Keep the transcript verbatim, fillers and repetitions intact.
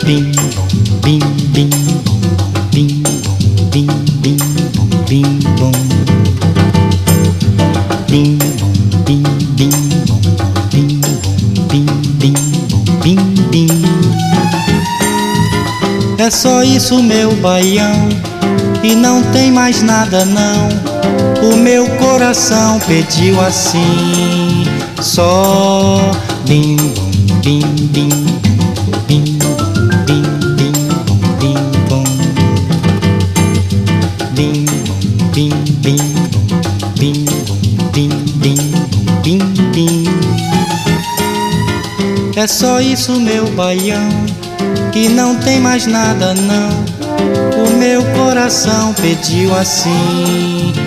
Bim bom, bim bim bom, bim bom, bim bim bom, bim bom. Bim bom, bim bim bom, bim bom, bim bim bom, bim bim. É só isso, meu baião, e não tem mais nada não. O meu coração pediu assim, só bim bom, bim bim bom, bim bom, bim bim bom, bim bom. Bim bom, bim bim bom, bim bom, bim bim bom, bim bim. É só isso, meu baião, e não tem mais nada não. O meu coração pediu assim,